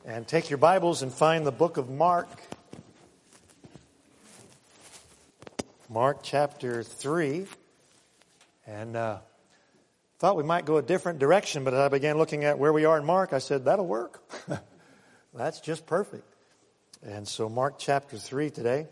And take your Bibles and find the book of Mark. Mark chapter 3. And thought we might go a different direction, but as I began looking at where we are in Mark, I said, that'll work. That's just perfect. And so Mark chapter 3 today.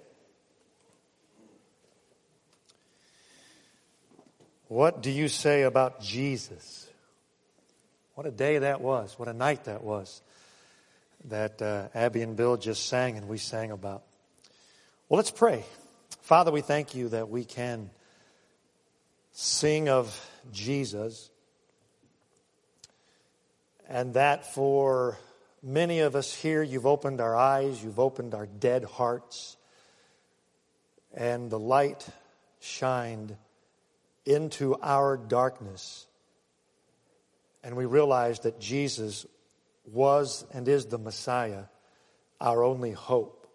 What do you say about Jesus? What a day that was. What a night that was. That Abby and Bill just sang and we sang about. Well, let's pray. Father, we thank you that we can sing of Jesus, and that for many of us here, you've opened our eyes, you've opened our dead hearts, and the light shined into our darkness, and we realized that Jesus was and is the Messiah, our only hope.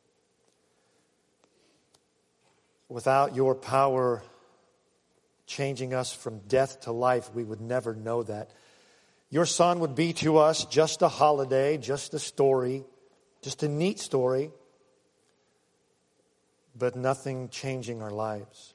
Without your power changing us from death to life, we would never know that. Your Son would be to us just a holiday, just a story, just a neat story, but nothing changing our lives.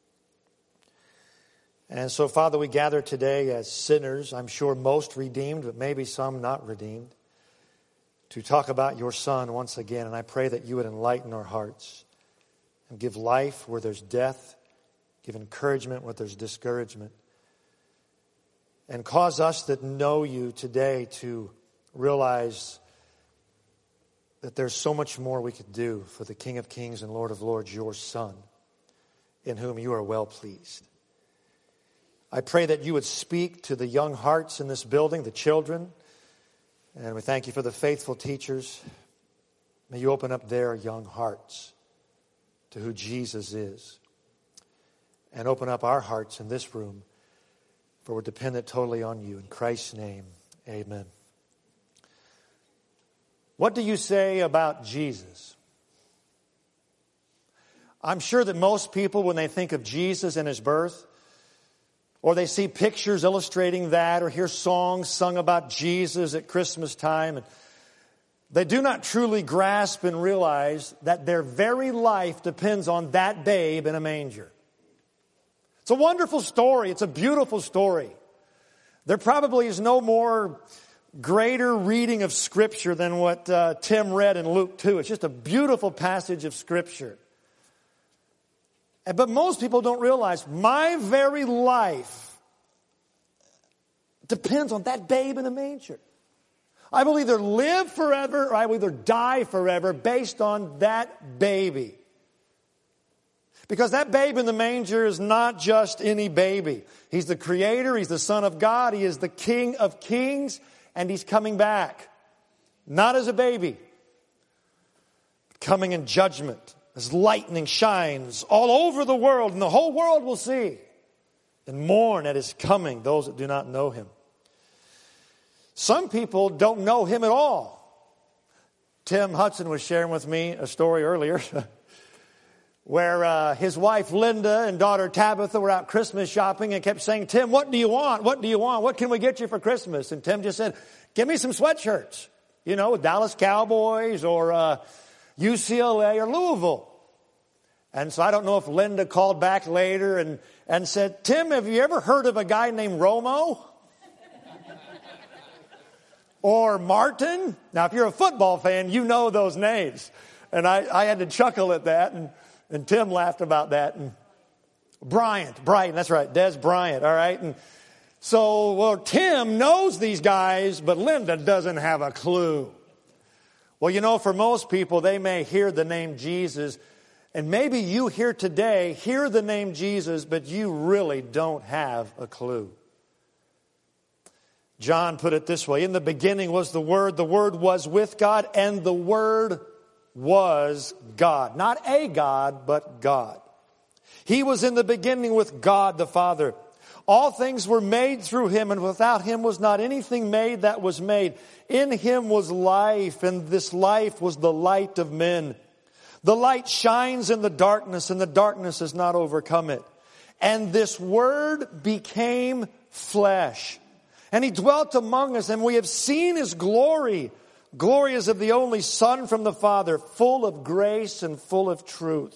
And so, Father, we gather today as sinners, I'm sure most redeemed, but maybe some not redeemed, to talk about your Son once again. And I pray that you would enlighten our hearts and give life where there's death, give encouragement where there's discouragement, and cause us that know you today to realize that there's so much more we could do for the King of Kings and Lord of Lords, your Son, in whom you are well pleased. I pray that you would speak to the young hearts in this building, the children. And we thank you for the faithful teachers. May you open up their young hearts to who Jesus is. And open up our hearts in this room, for we're dependent totally on you. In Christ's name, amen. What do you say about Jesus? I'm sure that most people, when they think of Jesus and his birth, or they see pictures illustrating that, or hear songs sung about Jesus at Christmas time, and they do not truly grasp and realize that their very life depends on that babe in a manger. It's a wonderful story. It's a beautiful story. There probably is no more greater reading of Scripture than what Tim read in Luke 2. It's just a beautiful passage of Scripture. But most people don't realize my very life depends on that babe in a manger. I will either live forever or I will either die forever based on that baby. Because that babe in the manger is not just any baby. He's the Creator, He's the Son of God, He is the King of Kings, and He's coming back. Not as a baby, but coming in judgment. As lightning shines all over the world, and the whole world will see and mourn at His coming, those that do not know Him. Some people don't know Him at all. Tim Hudson was sharing with me a story earlier where his wife Linda and daughter Tabitha were out Christmas shopping and kept saying, Tim, what do you want? What do you want? What can we get you for Christmas? And Tim just said, give me some sweatshirts, with Dallas Cowboys or UCLA or Louisville. And so I don't know if Linda called back later and said, Tim, have you ever heard of a guy named Romo? Or Martin? Now, if you're a football fan, you know those names. And I had to chuckle at that, and Tim laughed about that. And Bryant, that's right, Des Bryant, all right? And so, Tim knows these guys, but Linda doesn't have a clue. Well, for most people, they may hear the name Jesus, and maybe you here today hear the name Jesus, but you really don't have a clue. John put it this way, in the beginning was the Word was with God, and the Word was God. Not a God, but God. He was in the beginning with God the Father. All things were made through Him, and without Him was not anything made that was made. In Him was life, and this life was the light of men. The light shines in the darkness, and the darkness has not overcome it. And this Word became flesh. And He dwelt among us, and we have seen His glory, Glory is of the only Son from the Father, full of grace and full of truth.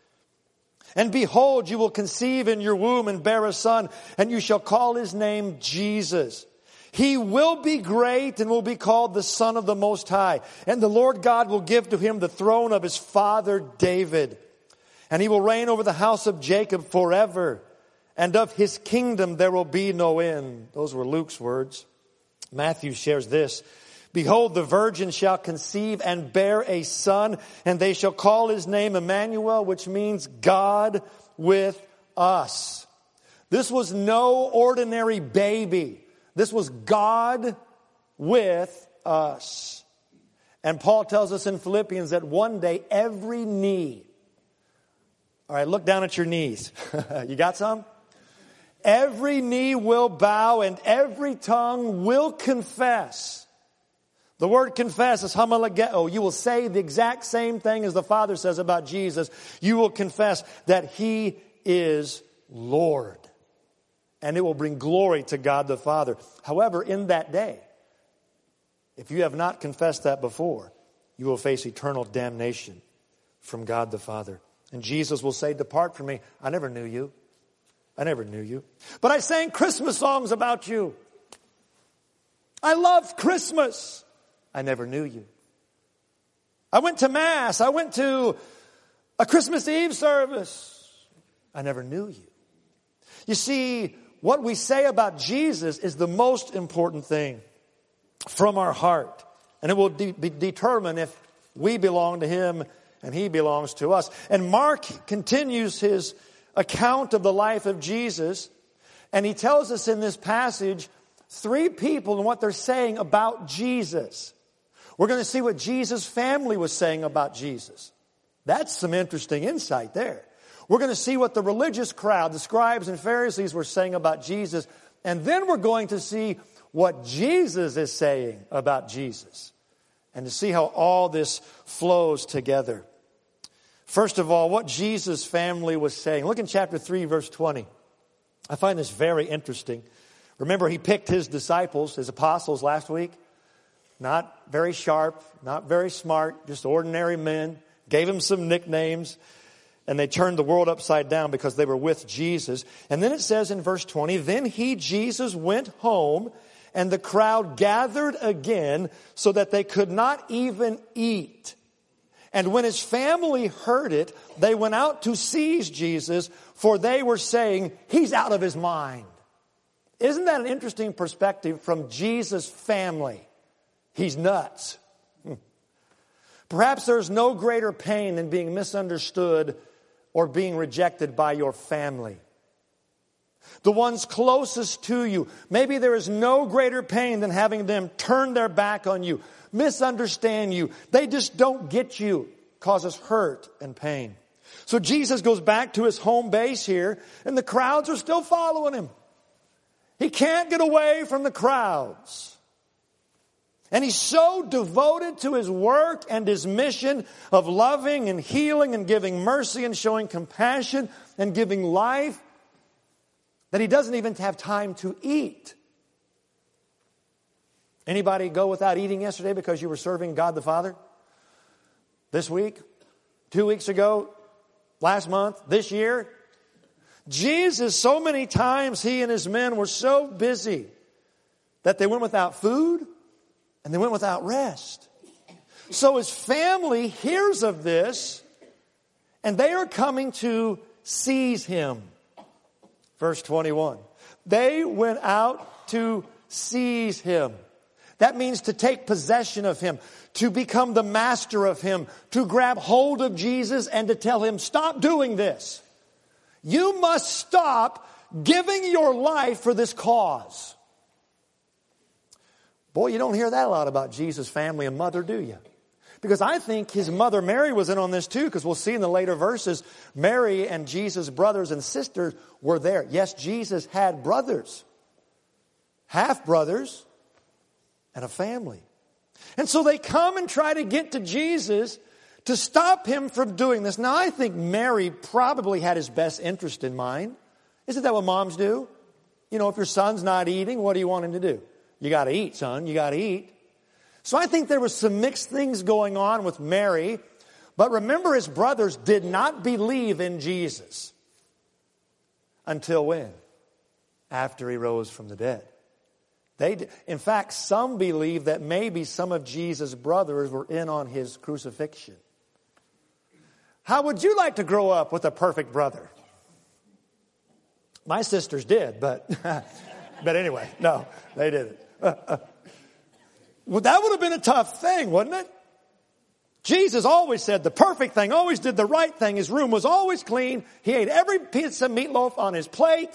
And behold, you will conceive in your womb and bear a son, and you shall call his name Jesus. He will be great and will be called the Son of the Most High. And the Lord God will give to him the throne of his father David. And he will reign over the house of Jacob forever. And of his kingdom there will be no end. Those were Luke's words. Matthew shares this. Behold, the virgin shall conceive and bear a son, and they shall call his name Emmanuel, which means God with us. This was no ordinary baby. This was God with us. And Paul tells us in Philippians that one day every knee, all right, look down at your knees. You got some? Every knee will bow and every tongue will confess. The word confess is homologeo. You will say the exact same thing as the Father says about Jesus. You will confess that He is Lord. And it will bring glory to God the Father. However, in that day, if you have not confessed that before, you will face eternal damnation from God the Father. And Jesus will say, depart from me. I never knew you. I never knew you. But I sang Christmas songs about you. I loved Christmas. I never knew you. I went to Mass. I went to a Christmas Eve service. I never knew you. You see, what we say about Jesus is the most important thing from our heart. And it will determine if we belong to Him and He belongs to us. And Mark continues his account of the life of Jesus. And he tells us in this passage 3 people and what they're saying about Jesus. We're going to see what Jesus' family was saying about Jesus. That's some interesting insight there. We're going to see what the religious crowd, the scribes and Pharisees, were saying about Jesus. And then we're going to see what Jesus is saying about Jesus. And to see how all this flows together. First of all, what Jesus' family was saying. Look in chapter 3, verse 20. I find this very interesting. Remember, He picked His disciples, His apostles last week. Not very sharp, not very smart, just ordinary men. Gave them some nicknames. And they turned the world upside down because they were with Jesus. And then it says in verse 20, then He, Jesus, went home, and the crowd gathered again so that they could not even eat. And when His family heard it, they went out to seize Jesus, for they were saying, He's out of His mind. Isn't that an interesting perspective from Jesus' family? He's nuts. Perhaps there's no greater pain than being misunderstood or being rejected by your family. The ones closest to you. Maybe there is no greater pain than having them turn their back on you, misunderstand you. They just don't get you. Causes hurt and pain. So Jesus goes back to His home base here, and the crowds are still following Him. He can't get away from the crowds. And He's so devoted to His work and His mission of loving and healing and giving mercy and showing compassion and giving life that He doesn't even have time to eat. Anybody go without eating yesterday because you were serving God the Father? This week? 2 weeks ago? Last month? This year? Jesus, so many times He and His men were so busy that they went without food and they went without rest. So His family hears of this and they are coming to seize Him. Verse 21. They went out to seize Him. That means to take possession of Him, to become the master of Him, to grab hold of Jesus and to tell Him, stop doing this. You must stop giving your life for this cause. Boy, you don't hear that a lot about Jesus' family and mother, do you? Because I think His mother Mary was in on this too, because we'll see in the later verses, Mary and Jesus' brothers and sisters were there. Yes, Jesus had brothers, half-brothers, and a family. And so they come and try to get to Jesus to stop Him from doing this. Now, I think Mary probably had His best interest in mind. Isn't that what moms do? You know, if your son's not eating, what do you want him to do? You got to eat, son. You got to eat. So I think there was some mixed things going on with Mary. But remember, his brothers did not believe in Jesus. Until when? After he rose from the dead. In fact, some believe that maybe some of Jesus' brothers were in on his crucifixion. How would you like to grow up with a perfect brother? My sisters did, but anyway, no, they didn't. Well, that would have been a tough thing, wouldn't it? Jesus always said the perfect thing, always did the right thing. His room was always clean. He ate every piece of meatloaf on his plate.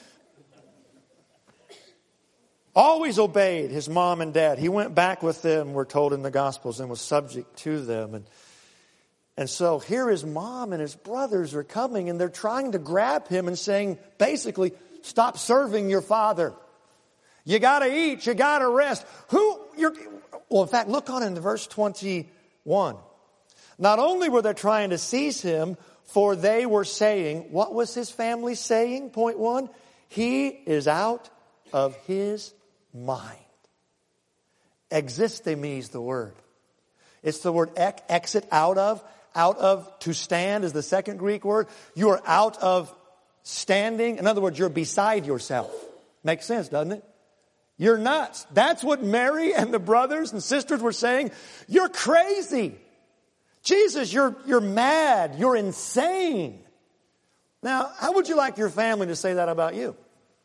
Always obeyed his mom and dad. He went back with them, we're told in the Gospels, and was subject to them. And so here his mom and his brothers are coming, and they're trying to grab him and saying, basically, stop serving your father. You got to eat. You got to rest. Well, in fact, look on in verse 21. Not only were they trying to seize him, for they were saying, what was his family saying? Point 1, he is out of his mind. Existemi is the word. It's the word exit, out of. Out of, to stand is the second Greek word. You are out of standing. In other words, you're beside yourself. Makes sense, doesn't it? You're nuts. That's what Mary and the brothers and sisters were saying. You're crazy. Jesus, you're mad. You're insane. Now, how would you like your family to say that about you?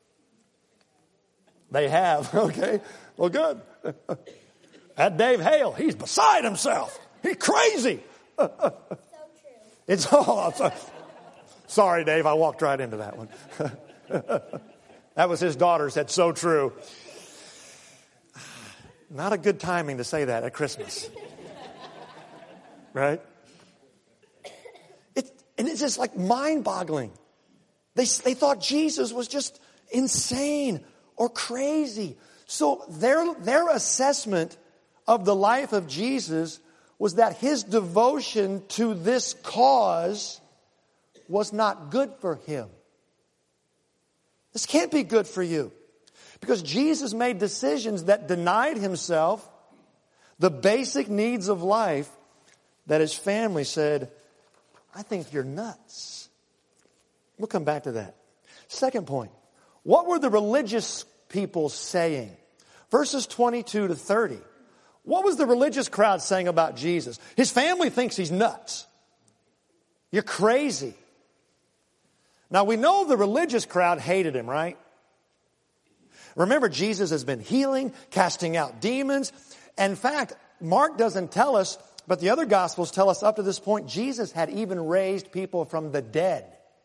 They have. Okay. Well, good. That Dave Hale, he's beside himself. He's crazy. So true. It's all. Sorry, Dave. I walked right into that one. That was his daughter said, so true. Not a good timing to say that at Christmas. Right? And it's just like mind-boggling. They thought Jesus was just insane or crazy. So their assessment of the life of Jesus was that his devotion to this cause was not good for him. This can't be good for you. Because Jesus made decisions that denied himself the basic needs of life that his family said, I think you're nuts. We'll come back to that. Second point. What were the religious people saying? Verses 22 to 30. What was the religious crowd saying about Jesus? His family thinks he's nuts. You're crazy. Now we know the religious crowd hated him, right? Remember, Jesus has been healing, casting out demons. In fact, Mark doesn't tell us, but the other Gospels tell us up to this point, Jesus had even raised people from the dead.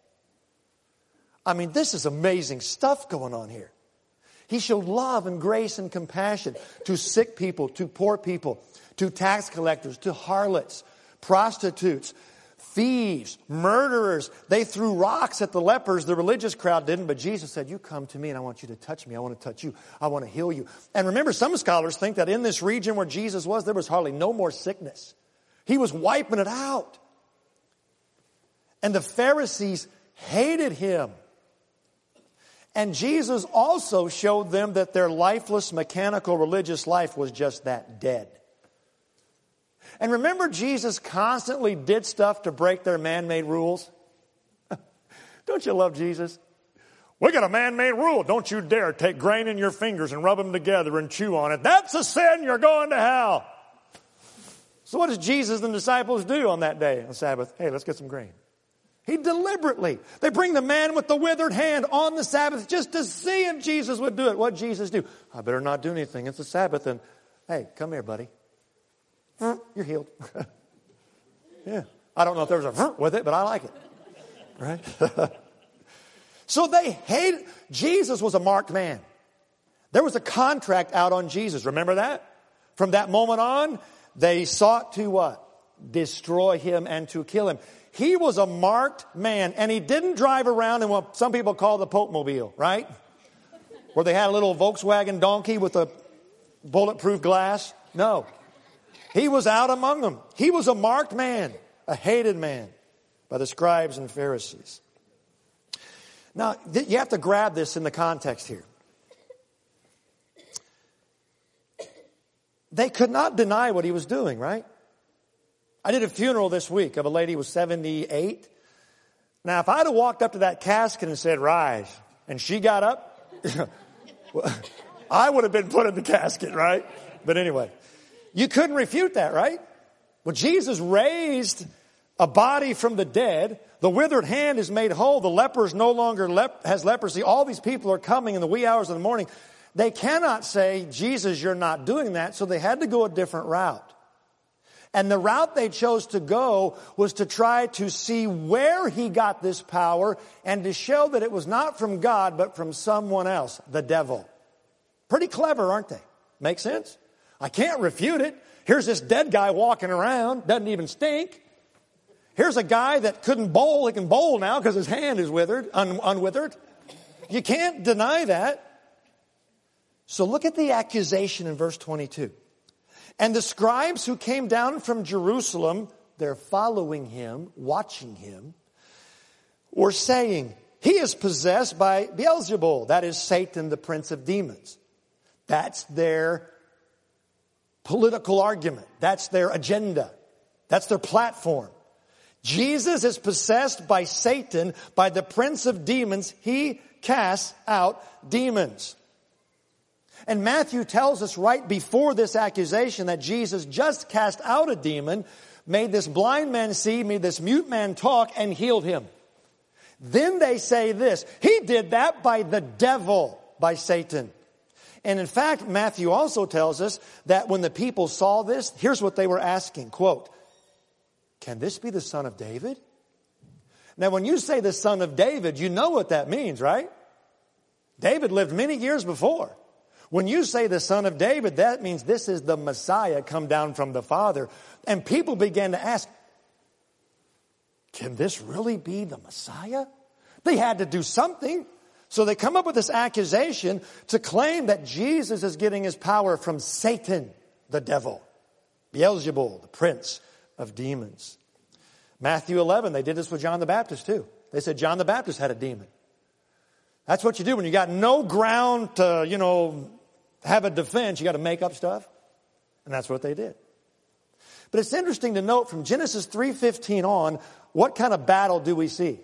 I mean, this is amazing stuff going on here. He showed love and grace and compassion to sick people, to poor people, to tax collectors, to harlots, prostitutes, thieves, murderers. They threw rocks at the lepers. The religious crowd didn't, but Jesus said, you come to me and I want you to touch me. I want to touch you. I want to heal you. And remember, some scholars think that in this region where Jesus was, there was hardly no more sickness. He was wiping it out. And the Pharisees hated him. And Jesus also showed them that their lifeless, mechanical, religious life was just that, dead. And remember, Jesus constantly did stuff to break their man-made rules? Don't you love Jesus? We got a man-made rule. Don't you dare take grain in your fingers and rub them together and chew on it. That's a sin. You're going to hell. So what does Jesus and the disciples do on that day, on Sabbath? Hey, let's get some grain. He deliberately, they bring the man with the withered hand on the Sabbath just to see if Jesus would do it. What did Jesus do? I better not do anything. It's the Sabbath. And hey, come here, buddy. You're healed. Yeah. I don't know if there was a with it, but I like it. Right? So they hated. Jesus was a marked man. There was a contract out on Jesus. Remember that? From that moment on, they sought to what? Destroy him and to kill him. He was a marked man, and he didn't drive around in what some people call the Pope Mobile, right? Where they had a little Volkswagen donkey with a bulletproof glass. No. He was out among them. He was a marked man, a hated man by the scribes and Pharisees. Now, you have to grab this in the context here. they could not deny what he was doing, right? I did a funeral this week of a lady who was 78. Now, if I'd have walked up to that casket and said, rise, and she got up, I would have been put in the casket, right? But anyway, you couldn't refute that, right? Well, Jesus raised a body from the dead. The withered hand is made whole. The leper is no longer has leprosy. All these people are coming in the wee hours of the morning. They cannot say, Jesus, you're not doing that. So they had to go a different route. And the route they chose to go was to try to see where he got this power and to show that it was not from God, but from someone else, the devil. Pretty clever, aren't they? Make sense? I can't refute it. Here's this dead guy walking around, doesn't even stink. Here's a guy that couldn't bowl. He can bowl now because his hand is withered, unwithered. You can't deny that. So look at the accusation in verse 22. And the scribes who came down from Jerusalem, they're following him, watching him, were saying, he is possessed by Beelzebul, that is Satan, the prince of demons. That's their political argument. That's their agenda. That's their platform. Jesus is possessed by Satan, by the prince of demons. He casts out demons. And Matthew tells us right before this accusation that Jesus just cast out a demon, made this blind man see, made this mute man talk, and healed him. Then they say this, he did that by the devil, by Satan. And in fact, Matthew also tells us that when the people saw this, here's what they were asking, quote, can this be the son of David? Now, when you say the son of David, you know what that means, right? David lived many years before. When you say the son of David, that means this is the Messiah come down from the Father. And people began to ask, can this really be the Messiah? They had to do something. So they come up with this accusation to claim that Jesus is getting his power from Satan, the devil. Beelzebul, the prince of demons. Matthew 11, they did this with John the Baptist too. They said John the Baptist had a demon. That's what you do when you got no ground to, have a defense. You got to make up stuff. And that's what they did. But it's interesting to note from Genesis 3:15 on, what kind of battle do we see?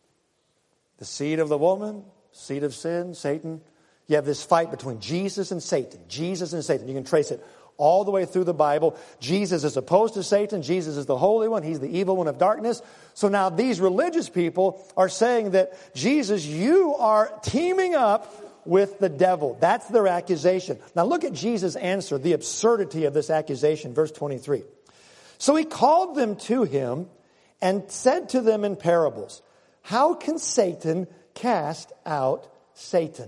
The seed of the woman, seed of sin, Satan. You have this fight between Jesus and Satan. Jesus and Satan. You can trace it all the way through the Bible. Jesus is opposed to Satan. Jesus is the Holy One. He's the evil one of darkness. So now these religious people are saying that, Jesus, you are teaming up with the devil. That's their accusation. Now look at Jesus' answer, the absurdity of this accusation, verse 23. So he called them to him and said to them in parables, how can Satan cast out Satan?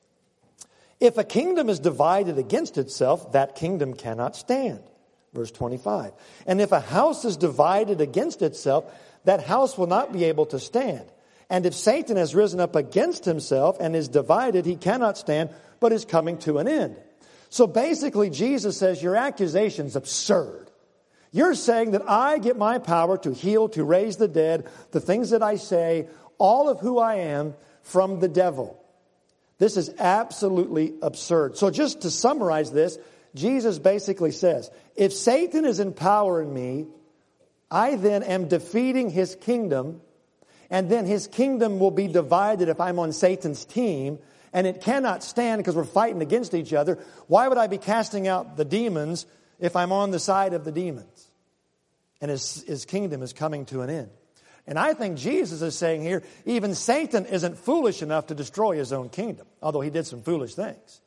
If a kingdom is divided against itself, that kingdom cannot stand. Verse 25. And if a house is divided against itself, that house will not be able to stand. And if Satan has risen up against himself and is divided, he cannot stand, but is coming to an end. So basically, Jesus says, your accusation's absurd. You're saying that I get my power to heal, to raise the dead, the things that I say, all of who I am from the devil. This is absolutely absurd. So just to summarize this, Jesus basically says, if Satan is in power in me, I then am defeating his kingdom, and then his kingdom will be divided if I'm on Satan's team, and it cannot stand because we're fighting against each other. Why would I be casting out the demons if I'm on the side of the demons? And his kingdom is coming to an end. And I think Jesus is saying here, even Satan isn't foolish enough to destroy his own kingdom, although he did some foolish things.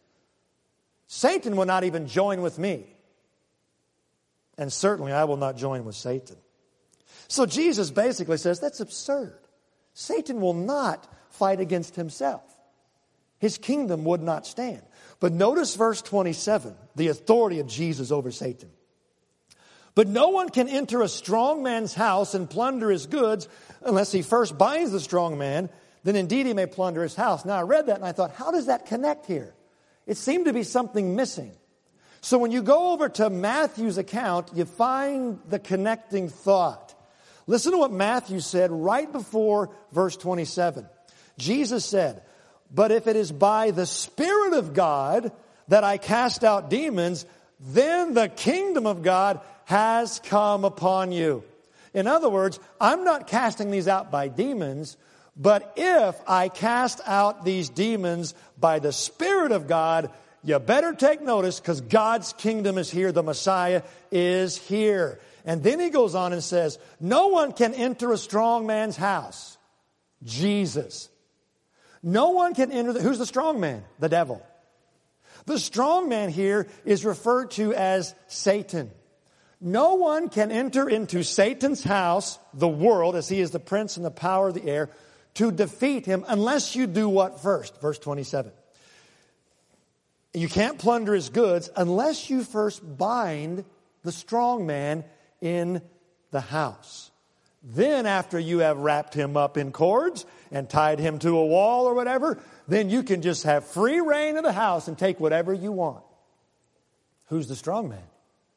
Satan will not even join with me. And certainly I will not join with Satan. So Jesus basically says, that's absurd. Satan will not fight against himself. His kingdom would not stand. But notice verse 27, the authority of Jesus over Satan. But no one can enter a strong man's house and plunder his goods unless he first binds the strong man. Then indeed he may plunder his house. Now I read that and I thought, how does that connect here? It seemed to be something missing. So when you go over to Matthew's account, you find the connecting thought. Listen to what Matthew said right before verse 27. Jesus said, but if it is by the Spirit of God that I cast out demons, then the kingdom of God has come upon you. In other words, I'm not casting these out by demons, but if I cast out these demons by the Spirit of God, you better take notice, because God's kingdom is here. The Messiah is here. And then he goes on and says, no one can enter a strong man's house. Jesus. No one can enter who's the strong man? The devil. The strong man here is referred to as Satan. No one can enter into Satan's house, the world, as he is the prince and the power of the air, to defeat him unless you do what first? Verse 27. You can't plunder his goods unless you first bind the strong man in the house. Then after you have wrapped him up in cords and tied him to a wall or whatever, then you can just have free reign of the house and take whatever you want. Who's the strong man?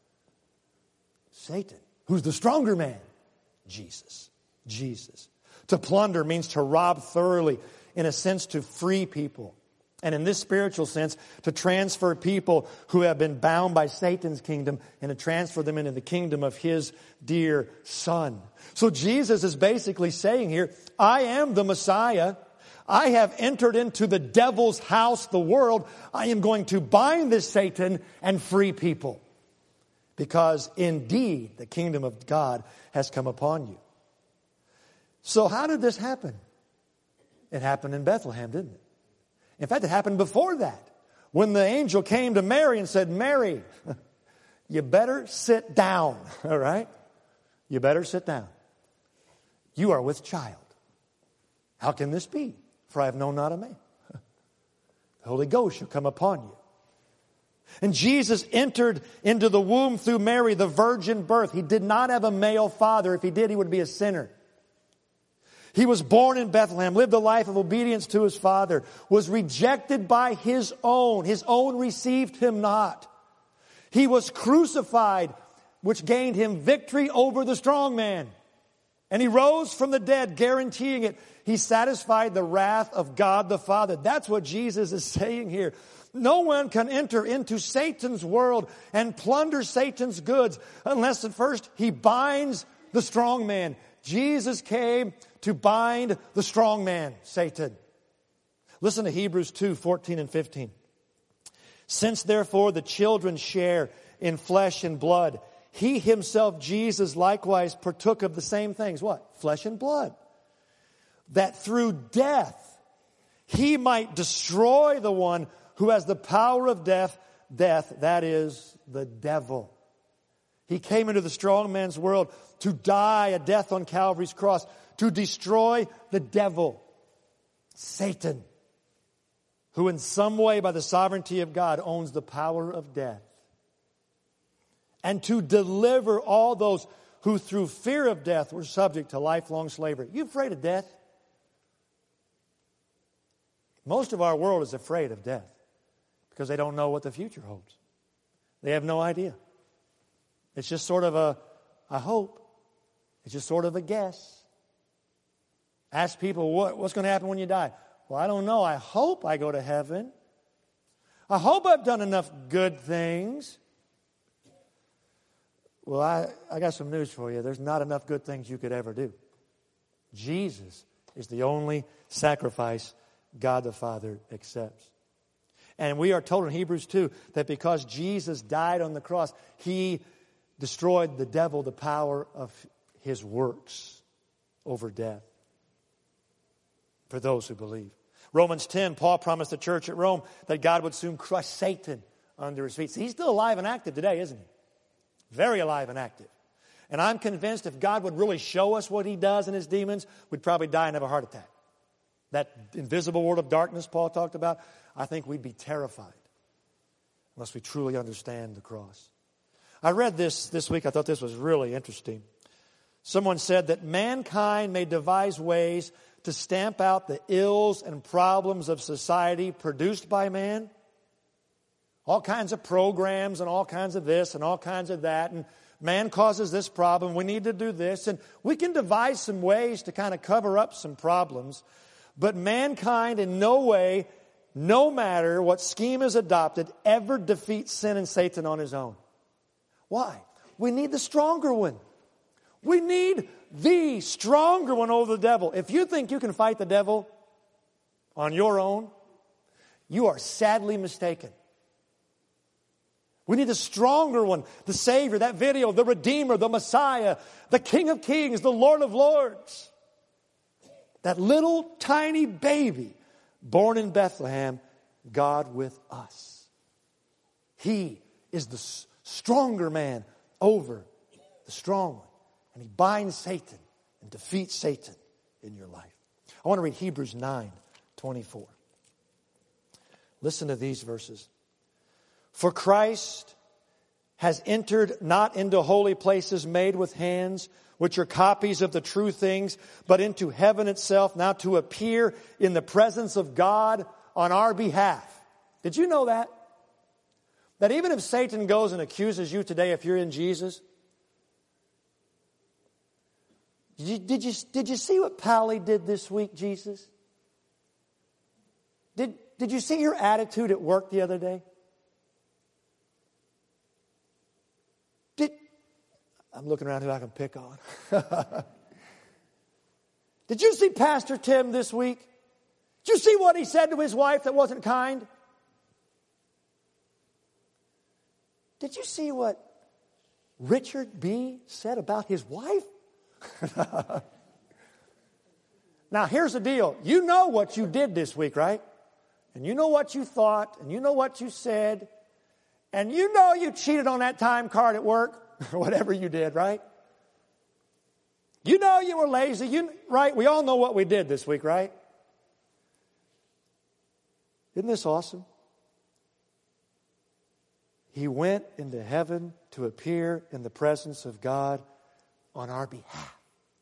Satan. Who's the stronger man? Jesus. Jesus. To plunder means to rob thoroughly, in a sense to free people. And in this spiritual sense, to transfer people who have been bound by Satan's kingdom and to transfer them into the kingdom of his dear Son. So Jesus is basically saying here, I am the Messiah. I have entered into the devil's house, the world. I am going to bind this Satan and free people. Because indeed, the kingdom of God has come upon you. So how did this happen? It happened in Bethlehem, didn't it? In fact, it happened before that. When the angel came to Mary and said, Mary, you better sit down, all right? You better sit down. You are with child. How can this be? For I have known not a man. The Holy Ghost shall come upon you. And Jesus entered into the womb through Mary, the virgin birth. He did not have a male father. If he did, he would be a sinner. He was born in Bethlehem, lived a life of obedience to his father, was rejected by his own. His own received him not. He was crucified, which gained him victory over the strong man. And he rose from the dead, guaranteeing it. He satisfied the wrath of God the Father. That's what Jesus is saying here. No one can enter into Satan's world and plunder Satan's goods unless at first he binds the strong man. Jesus came to bind the strong man, Satan. Listen to Hebrews 2:14 and 15. Since therefore the children share in flesh and blood, he himself, Jesus, likewise partook of the same things. What? Flesh and blood. That through death he might destroy the one who has the power of death, that is, the devil. He came into the strong man's world to die a death on Calvary's cross, to destroy the devil, Satan, who in some way by the sovereignty of God owns the power of death, and to deliver all those who through fear of death were subject to lifelong slavery. You afraid of death? Most of our world is afraid of death because they don't know what the future holds. They have no idea. It's just sort of a hope. It's just sort of a guess. Ask people, what's going to happen when you die? Well, I don't know. I hope I go to heaven. I hope I've done enough good things. Well, I got some news for you. There's not enough good things you could ever do. Jesus is the only sacrifice God the Father accepts. And we are told in Hebrews 2 that because Jesus died on the cross, he destroyed the devil, the power of his works over death for those who believe. Romans 10, Paul promised the church at Rome that God would soon crush Satan under his feet. So he's still alive and active today, isn't he? Very alive and active. And I'm convinced if God would really show us what he does in his demons, we'd probably die and have a heart attack. That invisible world of darkness Paul talked about, I think we'd be terrified unless we truly understand the cross. I read this week. I thought this was really interesting. Someone said that mankind may devise ways to stamp out the ills and problems of society produced by man. All kinds of programs and all kinds of this and all kinds of that. And man causes this problem. We need to do this. And we can devise some ways to kind of cover up some problems. But mankind in no way no matter what scheme is adopted, ever defeat sin and Satan on his own. Why? We need the stronger one. We need the stronger one over the devil. If you think you can fight the devil on your own, you are sadly mistaken. We need the stronger one, the Savior, that video, the Redeemer, the Messiah, the King of Kings, the Lord of Lords. That little tiny baby born in Bethlehem, God with us. He is the stronger man over the strong one. And he binds Satan and defeats Satan in your life. I want to read Hebrews 9:24. Listen to these verses. For Christ has entered not into holy places made with hands, which are copies of the true things, but into heaven itself, now to appear in the presence of God on our behalf. Did you know that? That even if Satan goes and accuses you today, if you're in Jesus, did you see what Pally did this week, Jesus? Did you see your attitude at work the other day? I'm looking around who I can pick on. Did you see Pastor Tim this week? Did you see what he said to his wife that wasn't kind? Did you see what Richard B. said about his wife? Now, here's the deal. You know what you did this week, right? And you know what you thought, and you know what you said, and you know you cheated on that time card at work, or whatever you did, right? You know you were lazy, right? We all know what we did this week, right? Isn't this awesome? He went into heaven to appear in the presence of God on our behalf.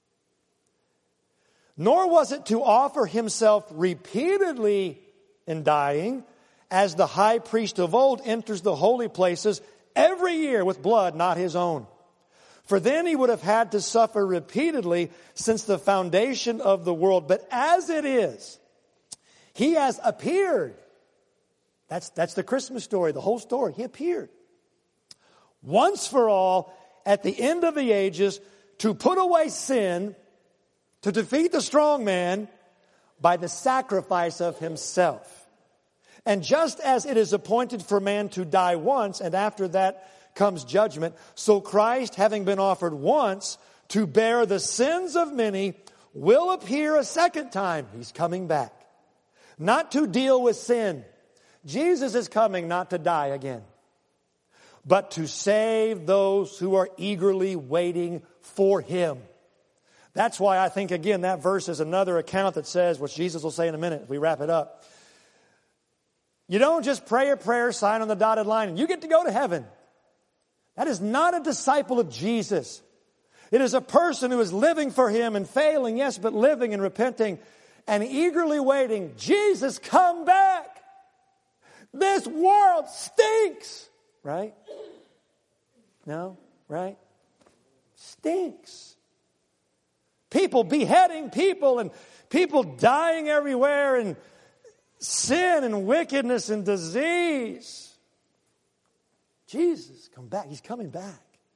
Nor was it to offer himself repeatedly in dying, as the high priest of old enters the holy places every year with blood not his own. For then he would have had to suffer repeatedly since the foundation of the world. But as it is, he has appeared. That's the Christmas story, the whole story. He appeared once for all at the end of the ages to put away sin, to defeat the strong man by the sacrifice of himself. And just as it is appointed for man to die once, and after that comes judgment, so Christ, having been offered once to bear the sins of many, will appear a second time. He's coming back. Not to deal with sin. Jesus is coming not to die again, but to save those who are eagerly waiting for him. That's why I think, again, that verse is another account that says, which Jesus will say in a minute if we wrap it up, you don't just pray a prayer, sign on the dotted line, and you get to go to heaven. That is not a disciple of Jesus. It is a person who is living for him and failing, yes, but living and repenting and eagerly waiting. Jesus, come back. This world stinks. Right? No? Right? Stinks. People beheading people and people dying everywhere and sin and wickedness and disease. Jesus, come back. He's coming back.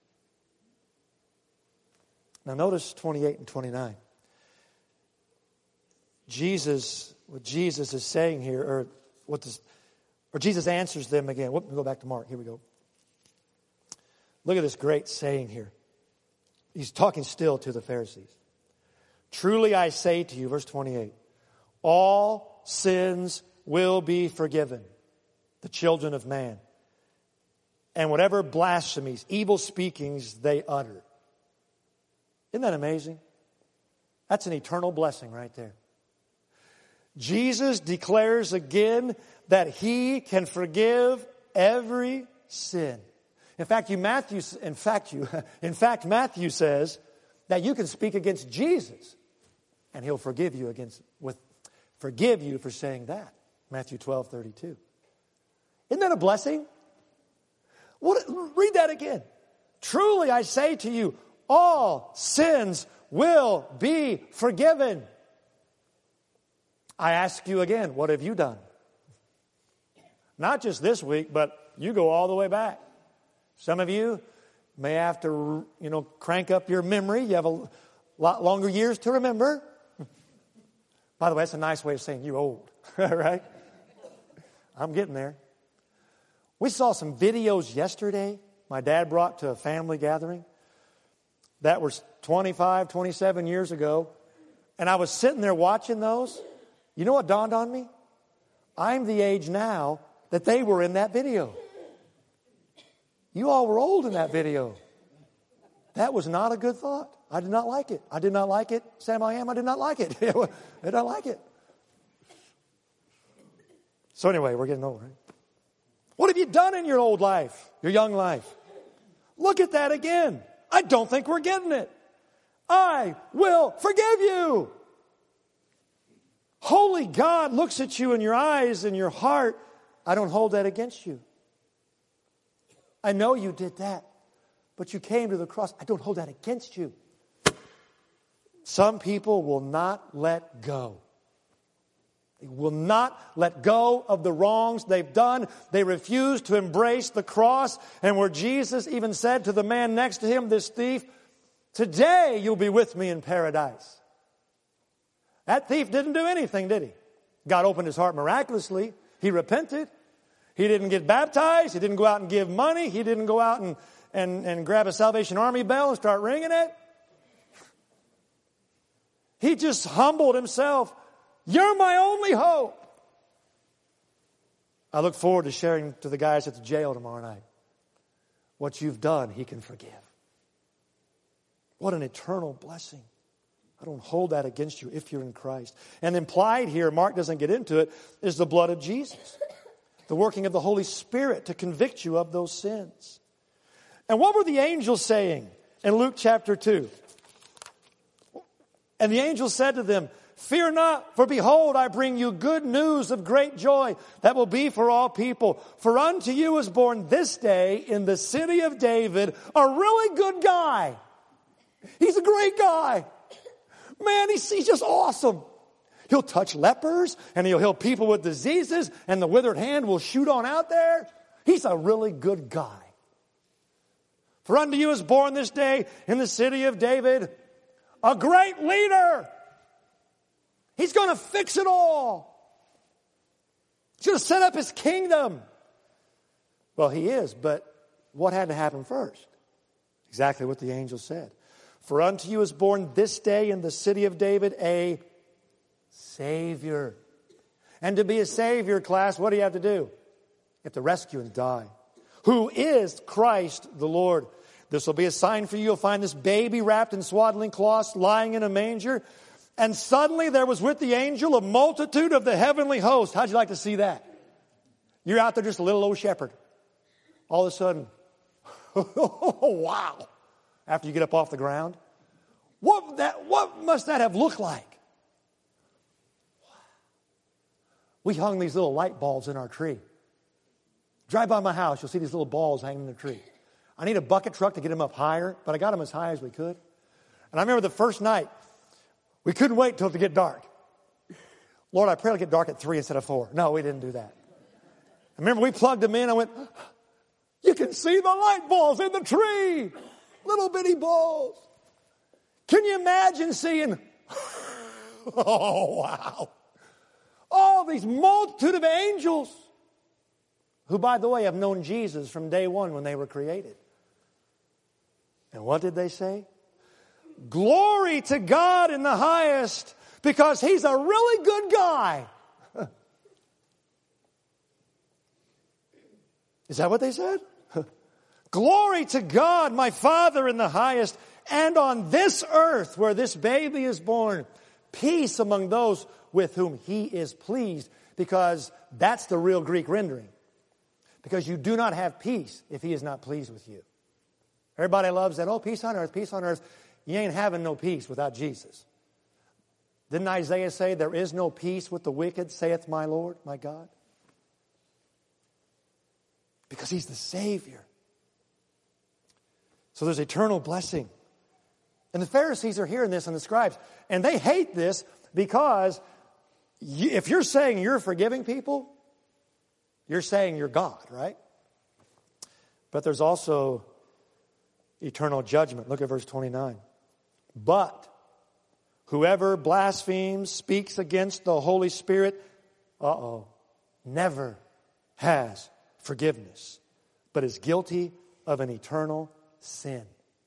Now notice 28 and 29. What Jesus is saying here, or Jesus answers them again. We'll go back to Mark. Here we go. Look at this great saying here. He's talking still to the Pharisees. Truly I say to you, verse 28, all sins will be forgiven the children of man, and whatever blasphemies, evil speakings they utter. Isn't that amazing? That's an eternal blessing right there. Jesus declares again that he can forgive every sin. In fact, Matthew says that you can speak against Jesus and he'll forgive you for saying that. Matthew 12:32. Isn't that a blessing? Read that again. Truly I say to you, all sins will be forgiven. I ask you again, what have you done? Not just this week, but you go all the way back. Some of you may have to, crank up your memory. You have a lot longer years to remember. By the way, that's a nice way of saying you're old, right? I'm getting there. We saw some videos yesterday my dad brought to a family gathering that was 25, 27 years ago. And I was sitting there watching those. You know what dawned on me? I'm the age now that they were in that video. You all were old in that video. That was not a good thought. I did not like it. I did not like it. Sam, I did not like it. I did not like it. So anyway, we're getting old, right? What have you done in your old life, your young life? Look at that again. I don't think we're getting it. I will forgive you. Holy God looks at you in your eyes and your heart. I don't hold that against you. I know you did that, but you came to the cross. I don't hold that against you. Some people will not let go. They will not let go of the wrongs they've done. They refuse to embrace the cross. And where Jesus even said to the man next to him, this thief, today you'll be with me in paradise. That thief didn't do anything, did he? God opened his heart miraculously. He repented. He didn't get baptized. He didn't go out and give money. He didn't go out and grab a Salvation Army bell and start ringing it. He just humbled himself. You're my only hope. I look forward to sharing to the guys at the jail tomorrow night. What you've done, He can forgive. What an eternal blessing. I don't hold that against you if you're in Christ. And implied here, Mark doesn't get into it, is the blood of Jesus. The working of the Holy Spirit to convict you of those sins. And what were the angels saying in Luke chapter 2? And the angel said to them, fear not, for behold, I bring you good news of great joy that will be for all people. For unto you is born this day in the city of David a really good guy. He's a great guy. Man, he's just awesome. He'll touch lepers and he'll heal people with diseases and the withered hand will shoot on out there. He's a really good guy. For unto you is born this day in the city of David a great leader. He's going to fix it all. He's going to set up His kingdom. Well, He is, but what had to happen first? Exactly what the angel said. For unto you is born this day in the city of David a Savior. And to be a Savior, class, what do you have to do? You have to rescue and die. Who is Christ the Lord? This will be a sign for you. You'll find this baby wrapped in swaddling cloths, lying in a manger. And suddenly there was with the angel a multitude of the heavenly host. How'd you like to see that? You're out there just a little old shepherd. All of a sudden, wow. After you get up off the ground. What must that have looked like? We hung these little light bulbs in our tree. Drive by my house, you'll see these little balls hanging in the tree. I need a bucket truck to get them up higher, but I got them as high as we could. And I remember the first night, we couldn't wait till it to get dark. Lord, I pray it'll get dark at 3 instead of 4. No, we didn't do that. I remember we plugged them in. I went, you can see the light balls in the tree. Little bitty balls. Can you imagine seeing, oh, wow. All these multitude of angels who, by the way, have known Jesus from day one when they were created. And what did they say? Glory to God in the highest, because He's a really good guy. Is that what they said? Glory to God, my Father in the highest, and on this earth where this baby is born, peace among those with whom He is pleased, because that's the real Greek rendering. Because you do not have peace if He is not pleased with you. Everybody loves that, oh, peace on earth, peace on earth. You ain't having no peace without Jesus. Didn't Isaiah say, there is no peace with the wicked, saith my Lord, my God? Because He's the Savior. So there's eternal blessing. And the Pharisees are hearing this and the scribes. And they hate this because if you're saying you're forgiving people, You're saying you're God, right? But there's also eternal judgment. Look at verse 29. But whoever blasphemes, speaks against the Holy Spirit, never has forgiveness, but is guilty of an eternal sin.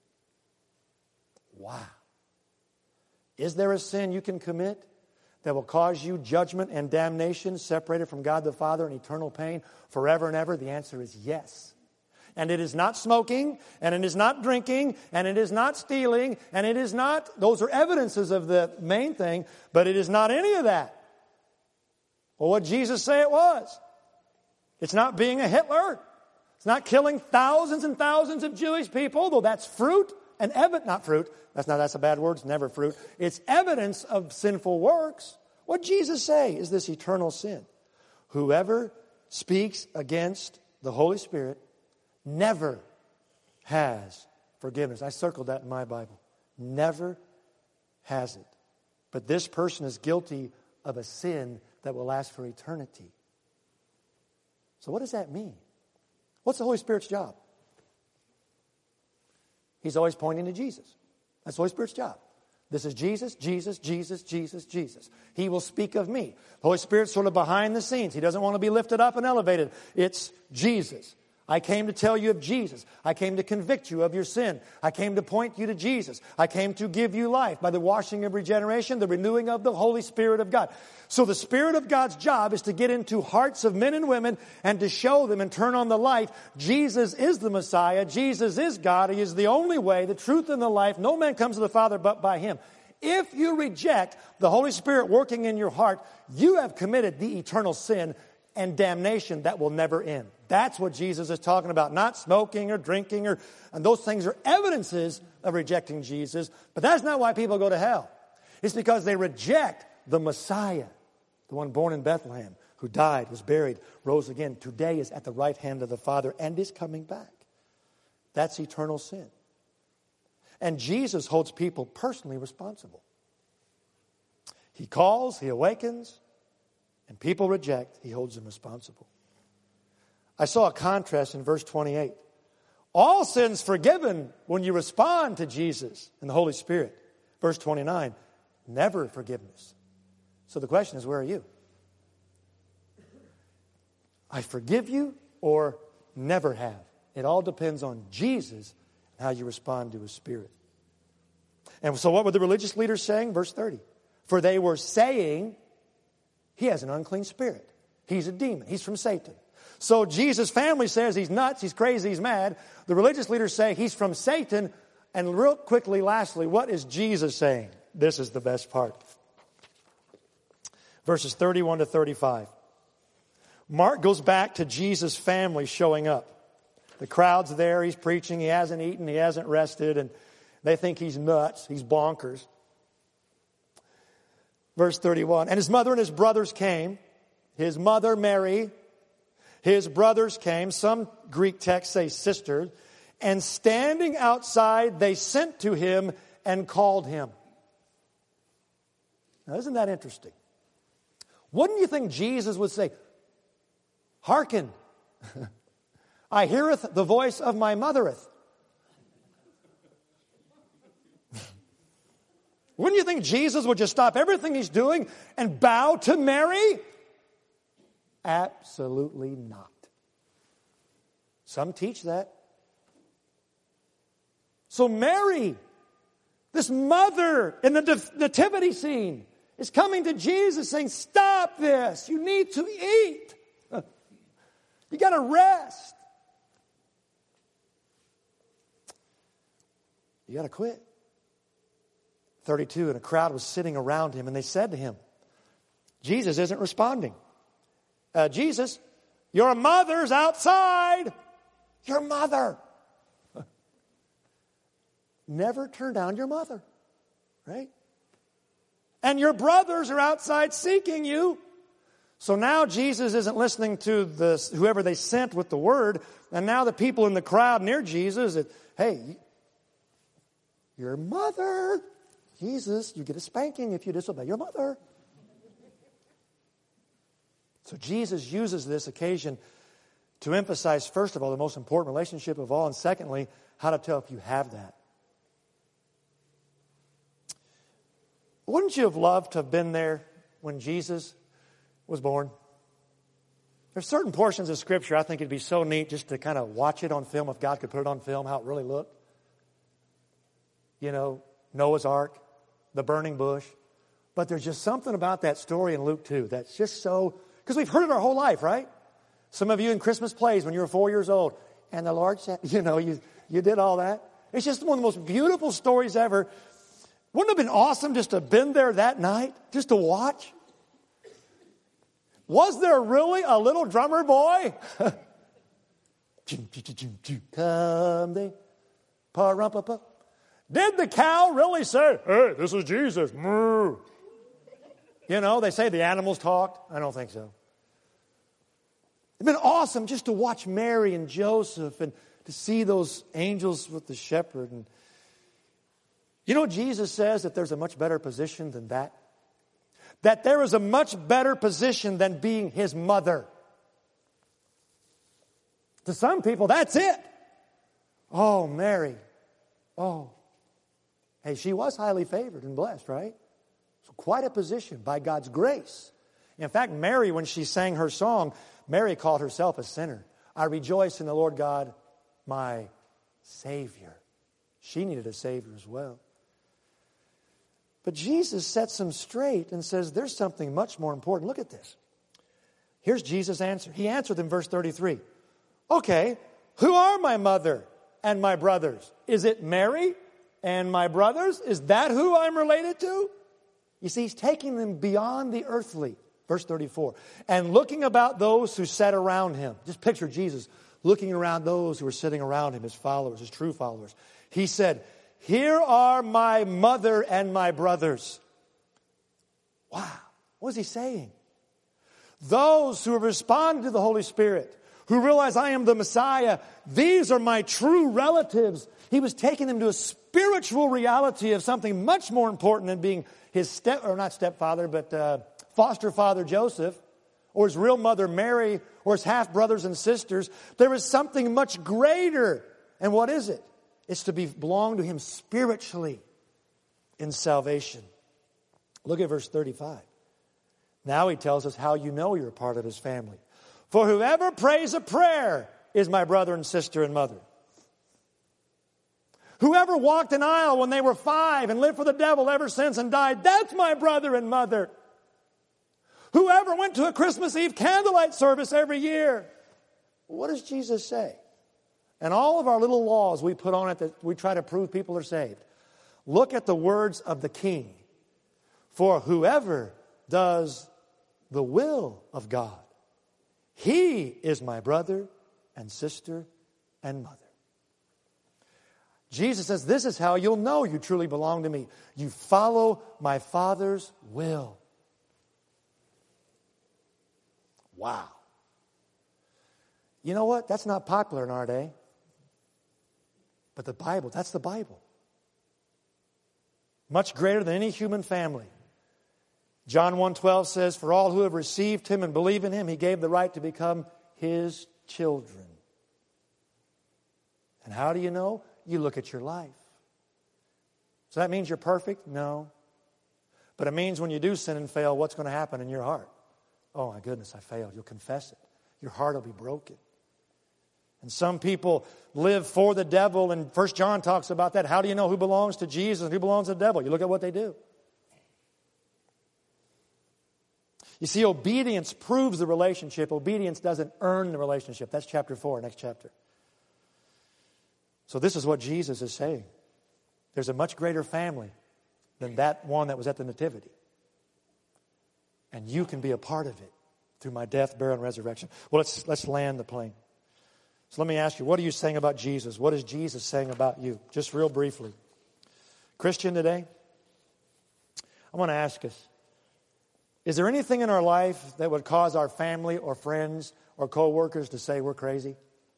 Wow. Is there a sin you can commit that will cause you judgment and damnation, separated from God the Father and eternal pain forever and ever? The answer is yes. And it is not smoking, and it is not drinking, and it is not stealing, and it is not, those are evidences of the main thing, but it is not any of that. Well, what did Jesus say it was? It's not being a Hitler. It's not killing thousands and thousands of Jewish people, though that's fruit and not fruit. That's a bad word. It's never fruit. It's evidence of sinful works. What did Jesus say is this eternal sin? Whoever speaks against the Holy Spirit never has forgiveness. I circled that in my Bible. Never has it. But this person is guilty of a sin that will last for eternity. So what does that mean? What's the Holy Spirit's job? He's always pointing to Jesus. That's the Holy Spirit's job. This is Jesus, Jesus, Jesus, Jesus, Jesus. He will speak of me. The Holy Spirit's sort of behind the scenes. He doesn't want to be lifted up and elevated. It's Jesus. I came to tell you of Jesus. I came to convict you of your sin. I came to point you to Jesus. I came to give you life by the washing of regeneration, the renewing of the Holy Spirit of God. So the Spirit of God's job is to get into hearts of men and women and to show them and turn on the light. Jesus is the Messiah. Jesus is God. He is the only way, the truth, and the life. No man comes to the Father but by Him. If you reject the Holy Spirit working in your heart, you have committed the eternal sin and damnation that will never end. That's what Jesus is talking about. Not smoking or drinking and those things are evidences of rejecting Jesus. But that's not why people go to hell. It's because they reject the Messiah, the one born in Bethlehem, who died, was buried, rose again. Today is at the right hand of the Father and is coming back. That's eternal sin. And Jesus holds people personally responsible. He calls, He awakens, and people reject. He holds them responsible. I saw a contrast in verse 28. All sins forgiven when you respond to Jesus and the Holy Spirit. Verse 29, never forgiveness. So the question is, where are you? I forgive you or never have. It all depends on Jesus and how you respond to His Spirit. And so what were the religious leaders saying? Verse 30. For they were saying, he has an unclean spirit. He's a demon. He's from Satan. So Jesus' family says he's nuts, he's crazy, he's mad. The religious leaders say he's from Satan. And real quickly, lastly, what is Jesus saying? This is the best part. Verses 31 to 35. Mark goes back to Jesus' family showing up. The crowd's there, he's preaching, he hasn't eaten, he hasn't rested, and they think he's nuts, he's bonkers. Verse 31, and his mother and his brothers came. His mother, Mary, his brothers came. Some Greek texts say sisters. And standing outside, they sent to him and called him. Now, isn't that interesting? Wouldn't you think Jesus would say, hearken, I heareth the voice of my mothereth. Wouldn't you think Jesus would just stop everything he's doing and bow to Mary? Absolutely not. Some teach that. So Mary, this mother in the nativity scene, is coming to Jesus saying, stop this. You need to eat. You got to rest. You got to quit. 32, and a crowd was sitting around him, and they said to him, Jesus isn't responding. Jesus, your mother's outside. Your mother. Never turn down your mother, right? And your brothers are outside seeking you. So now Jesus isn't listening to whoever they sent with the word, and now the people in the crowd near Jesus, hey, your mother. Jesus, you get a spanking if you disobey your mother. So Jesus uses this occasion to emphasize, first of all, the most important relationship of all, and secondly, how to tell if you have that. Wouldn't you have loved to have been there when Jesus was born? There's certain portions of Scripture I think it'd be so neat just to kind of watch it on film, if God could put it on film, how it really looked. You know, Noah's Ark, the burning bush. But there's just something about that story in Luke 2 that's just so, because we've heard it our whole life, right? Some of you in Christmas plays when you were 4 years old, and the Lord said, you did all that. It's just one of the most beautiful stories ever. Wouldn't it have been awesome just to have been there that night, just to watch? Was there really a little drummer boy? Come they, pa-rum-pa-pa. Did the cow really say, hey, this is Jesus? Moo. You know, they say the animals talked. I don't think so. It'd been awesome just to watch Mary and Joseph and to see those angels with the shepherd. And you know, Jesus says that there's a much better position than that. That there is a much better position than being his mother. To some people, that's it. Oh, Mary. Oh. Hey, she was highly favored and blessed, right? So quite a position by God's grace. In fact, Mary, when she sang her song, Mary called herself a sinner. I rejoice in the Lord God, my Savior. She needed a Savior as well. But Jesus sets them straight and says there's something much more important. Look at this. Here's Jesus' answer. He answered in verse 33. Okay, who are my mother and my brothers? Is it Mary and my brothers? Is that who I'm related to? You see, he's taking them beyond the earthly. Verse 34. And looking about those who sat around him. Just picture Jesus looking around those who were sitting around him, his followers, his true followers. He said, here are my mother and my brothers. Wow. What was he saying? Those who have responded to the Holy Spirit, who realize I am the Messiah, these are my true relatives. He was taking them to a spiritual reality of something much more important than being his not stepfather, but foster father Joseph, or his real mother Mary, or his half brothers and sisters. There is something much greater. And what is it? It's to belong to him spiritually in salvation. Look at verse 35. Now he tells us how you know you're a part of his family. For whoever prays a prayer is my brother and sister and mother. Whoever walked an aisle when they were 5 and lived for the devil ever since and died, that's my brother and mother. Whoever went to a Christmas Eve candlelight service every year. What does Jesus say? And all of our little laws we put on it that we try to prove people are saved. Look at the words of the King. For whoever does the will of God, he is my brother and sister and mother. Jesus says, this is how you'll know you truly belong to me. You follow my Father's will. Wow. You know what? That's not popular in our day. But the Bible, that's the Bible. Much greater than any human family. John 1:12 says, for all who have received him and believe in him, he gave the right to become his children. And how do you know? You look at your life. So that means you're perfect? No. But it means when you do sin and fail, what's going to happen in your heart? Oh my goodness, I failed. You'll confess it. Your heart will be broken. And some people live for the devil, and 1 John talks about that. How do you know who belongs to Jesus and who belongs to the devil? You look at what they do. You see, obedience proves the relationship. Obedience doesn't earn the relationship. That's chapter 4, next chapter. So this is what Jesus is saying. There's a much greater family than that one that was at the nativity. And you can be a part of it through my death, burial, and resurrection. Well, let's land the plane. So let me ask you, what are you saying about Jesus? What is Jesus saying about you? Just real briefly. Christian today, I want to ask us, is there anything in our life that would cause our family or friends or co-workers to say we're crazy?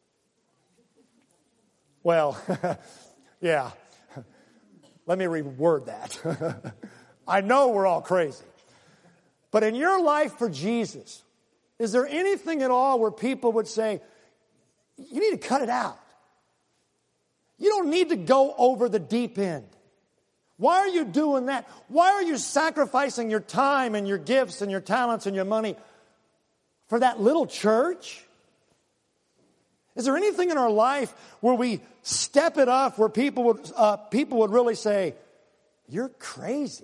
Well, yeah. Let me reword that. I know we're all crazy. But in your life for Jesus, Is there anything at all where people would say, you need to cut it out? You don't need to go over the deep end. Why are you doing that? Why are you sacrificing your time and your gifts and your talents and your money for that little church? Is there anything in our life where we step it up, where people would really say, you're crazy?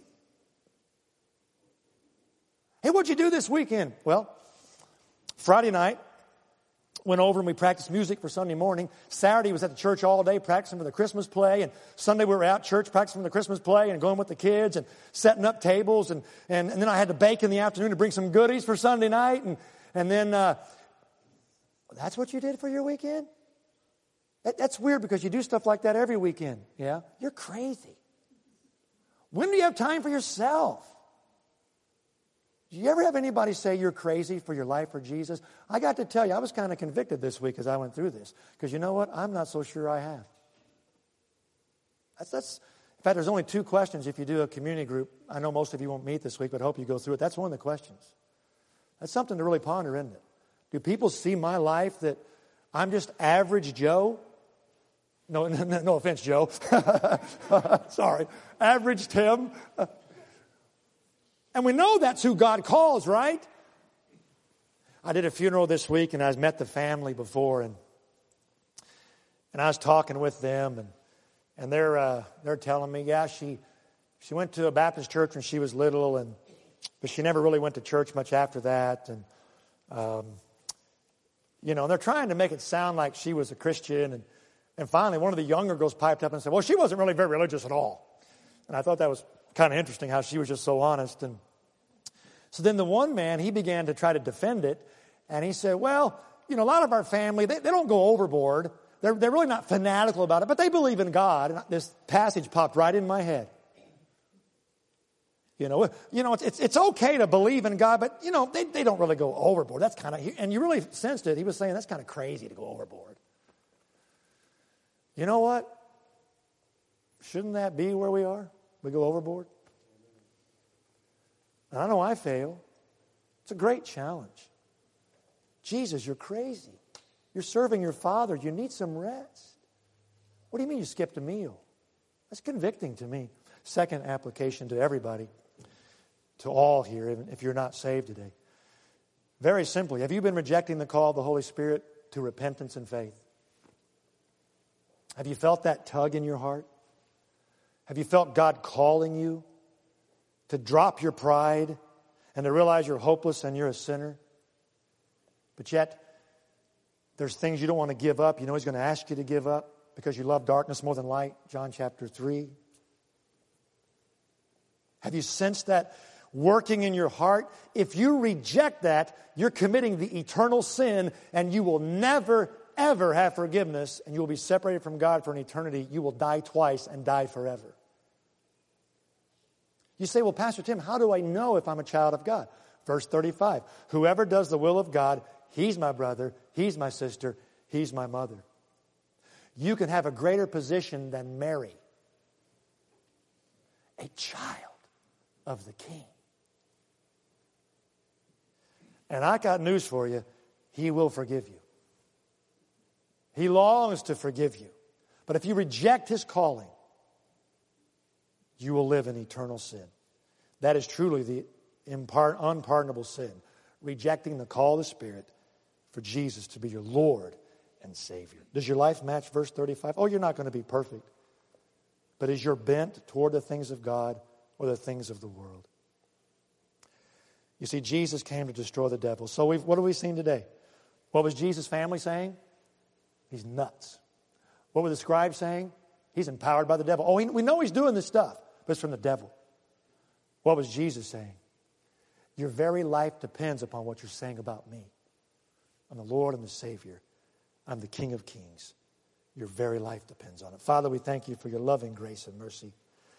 Hey, what'd you do this weekend? Well, Friday night, went over and we practiced music for Sunday morning. Saturday was at the church all day practicing for the Christmas play. And Sunday we were out church practicing for the Christmas play and going with the kids and setting up tables. And then I had to bake in the afternoon to bring some goodies for Sunday night. And then that's what you did for your weekend? That's weird because you do stuff like that every weekend. Yeah? You're crazy. When do you have time for yourself? Do you ever have anybody say you're crazy for your life for Jesus? I got to tell you, I was kind of convicted this week as I went through this. Because you know what? I'm not so sure I have. That's. In fact, there's only 2 questions if you do a community group. I know most of you won't meet this week, but I hope you go through it. That's one of the questions. That's something to really ponder, isn't it? Do people see my life that I'm just average Joe? No offense, Joe. Sorry. Average Tim. And we know that's who God calls, right? I did a funeral this week, and I met the family before, and I was talking with them, and they're telling me, yeah, she went to a Baptist church when she was little, but she never really went to church much after that, and they're trying to make it sound like she was a Christian, and finally one of the younger girls piped up and said, well, she wasn't really very religious at all. And I thought that was kind of interesting how she was just so honest. And so then the one man, he began to try to defend it. And he said, well, a lot of our family, they don't go overboard. They're really not fanatical about it, but they believe in God. And this passage popped right in my head. It's okay to believe in God, but, they don't really go overboard. That's kind of, and you really sensed it. He was saying that's kind of crazy to go overboard. You know what? Shouldn't that be where we are? We go overboard? And I know I fail. It's a great challenge. Jesus, you're crazy. You're serving your Father. You need some rest. What do you mean you skipped a meal? That's convicting to me. Second application to everybody, to all here, even if you're not saved today. Very simply, have you been rejecting the call of the Holy Spirit to repentance and faith? Have you felt that tug in your heart? Have you felt God calling you to drop your pride and to realize you're hopeless and you're a sinner? But yet, there's things you don't want to give up. You know He's going to ask you to give up because you love darkness more than light. John chapter 3. Have you sensed that working in your heart? If you reject that, you're committing the eternal sin and you will never, ever have forgiveness and you will be separated from God for an eternity. You will die twice and die forever. You say, well, Pastor Tim, how do I know if I'm a child of God? Verse 35, whoever does the will of God, he's my brother, he's my sister, he's my mother. You can have a greater position than Mary, a child of the King. And I got news for you. He will forgive you. He longs to forgive you. But if you reject His calling, you will live in eternal sin. That is truly the unpardonable sin. Rejecting the call of the Spirit for Jesus to be your Lord and Savior. Does your life match verse 35? Oh, you're not going to be perfect. But is your bent toward the things of God or the things of the world? You see, Jesus came to destroy the devil. So what have we seen today? What was Jesus' family saying? He's nuts. What were the scribes saying? He's empowered by the devil. Oh, we know he's doing this stuff, but it's from the devil. What was Jesus saying? Your very life depends upon what you're saying about me. I'm the Lord and the Savior. I'm the King of Kings. Your very life depends on it. Father, we thank you for your loving grace and mercy.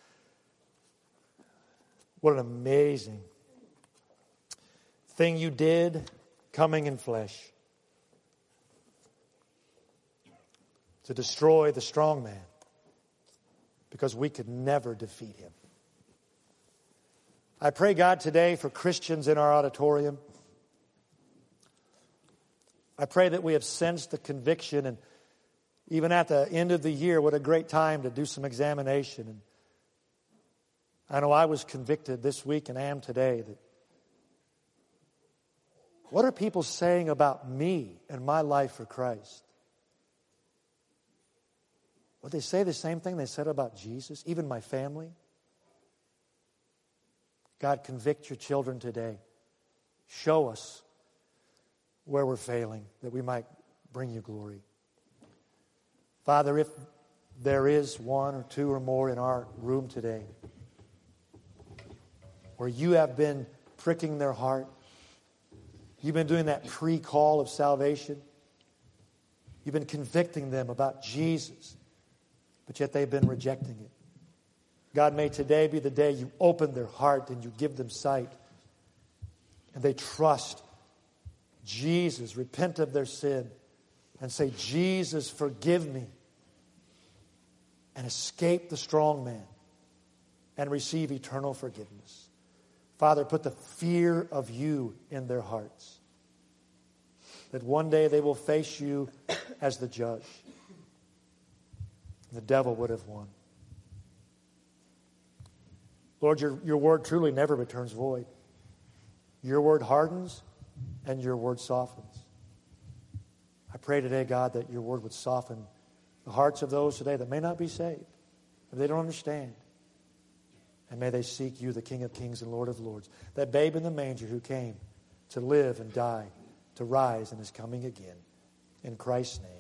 What an amazing thing you did coming in flesh to destroy the strong man because we could never defeat him. I pray, God, today for Christians in our auditorium I pray that we have sensed the conviction, and even at the end of the year, what a great time to do some examination. And I know I was convicted this week and am today that what are people saying about me and my life for Christ? Would they say the same thing they said about Jesus, even my family? God, convict your children today. Show us where we're failing, that we might bring you glory. Father, if there is one or two or more in our room today where you have been pricking their heart, you've been doing that pre-call of salvation, you've been convicting them about Jesus, but yet they've been rejecting it. God, may today be the day you open their heart and you give them sight, and they trust Jesus, repent of their sin, and say, Jesus, forgive me, and escape the strong man and receive eternal forgiveness. Father, put the fear of you in their hearts, that one day they will face you as the judge. The devil would have won. Lord, your word truly never returns void. Your word hardens and your word softens. I pray today, God, that your word would soften the hearts of those today that may not be saved, if they don't understand. And may they seek you, the King of Kings and Lord of Lords, that babe in the manger who came to live and die, to rise and is coming again. In Christ's name.